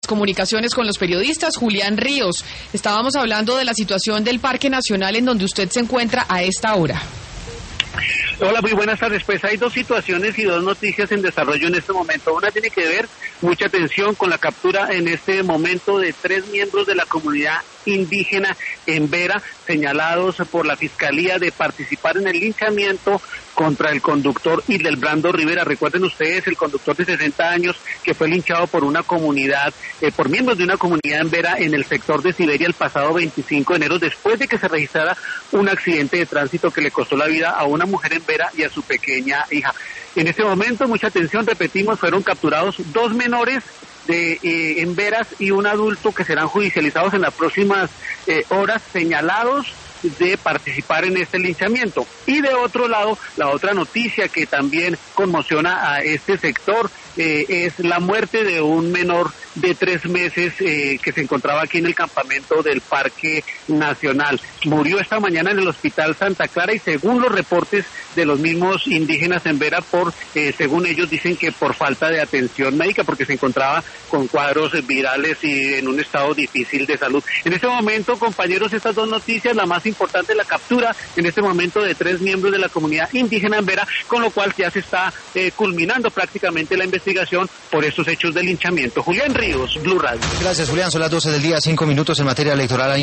Comunicaciones con los periodistas. Julián Ríos, estábamos hablando de la situación del Parque Nacional en donde usted se encuentra a esta hora. Hola, muy buenas tardes. Pues hay dos situaciones y dos noticias en desarrollo en este momento. Una tiene que ver, mucha atención, con la captura en este momento de 3 miembros de la comunidad indígena en Vera, señalados por la Fiscalía de participar en el linchamiento contra el conductor Hildebrando Rivera. Recuerden ustedes, el conductor de 60 años que fue linchado por una comunidad, por miembros de una comunidad en Vera, en el sector de Siberia, el pasado 25 de enero, después de que se registrara un accidente de tránsito que le costó la vida a una mujer en Vera y a su pequeña hija. En este momento, mucha atención, repetimos, fueron capturados 2 menores en Veras y un adulto que serán judicializados en las próximas horas, señalados de participar en este linchamiento. Y de otro lado, la otra noticia que también conmociona a este sector es la muerte de un menor de 3 meses que se encontraba aquí en el campamento del Parque Nacional. Murió esta mañana en el Hospital Santa Clara y según los reportes de los mismos indígenas en Vera, según ellos dicen que por falta de atención médica, porque se encontraba con cuadros virales y en un estado difícil de salud. En este momento, compañeros, estas dos noticias, la más importante es la captura en este momento de 3 miembros de la comunidad indígena en Vera, con lo cual ya se está culminando prácticamente la investigación por estos hechos de linchamiento. Julián Ríos, Blue Radio. Gracias, Julián. Son las 12 del día, 5 minutos en materia electoral.